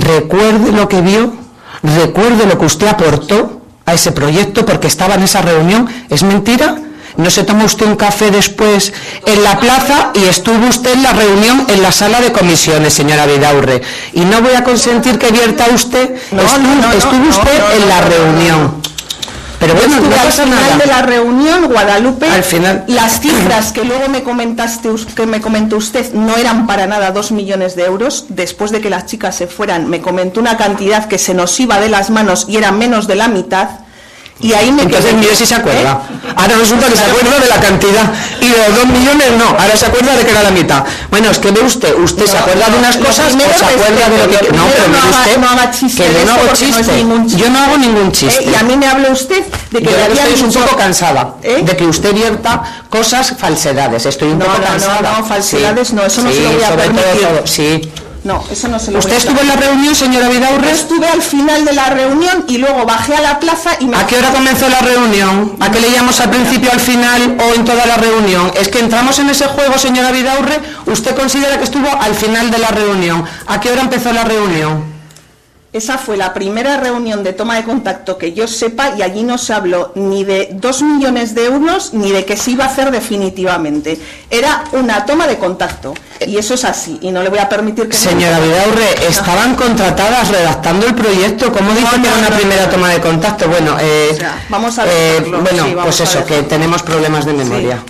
recuerde lo que vio, recuerde lo que usted aportó a ese proyecto porque estaba en esa reunión. ¿Es mentira? ¿No se tomó usted un café después en la plaza y estuvo usted en la reunión en la sala de comisiones, señora Vidaurre? Y no voy a consentir que vierta usted. Estuvo usted en la reunión. Pero bueno, estuve no al pasa final nada. de la reunión, Guadalupe, al final, las cifras que luego me comentó usted no eran para nada 2 millones de euros. Después de que las chicas se fueran, me comentó una cantidad que se nos iba de las manos y era menos de la mitad. Y ahí me entonces mire si se acuerda. Ahora resulta que se acuerda de la cantidad y de los 2 millones no, ahora se acuerda de que era la mitad. Bueno, es que ve usted se acuerda de unas cosas o se acuerda de lo que... No, pero mire usted, no haga chiste, que yo no hago chiste. Yo no hago ningún chiste. Y a mí me habla usted de que estoy un poco cansada de que usted vierta cosas, falsedades. Estoy un poco cansada. No, falsedades no, eso no se lo voy a permitir. Sí. No, eso no se lo ¿Usted voy a estuvo en la reunión, señora Vidaurre? Estuve al final de la reunión y luego bajé a la plaza y me... ¿A qué hora comenzó la reunión? ¿A qué le llamamos al principio, al final o en toda la reunión? Es que entramos en ese juego, señora Vidaurre. Usted considera que estuvo al final de la reunión. ¿A qué hora empezó la reunión? Esa fue la primera reunión de toma de contacto que yo sepa y allí no se habló ni de 2 millones de euros ni de que se iba a hacer definitivamente. Era una toma de contacto y eso es así y no le voy a permitir que... Señora Vidaurre, estaban contratadas redactando el proyecto. ¿Cómo dice que era una primera toma de contacto? Bueno, vamos a ver. pues eso, que tenemos problemas de memoria.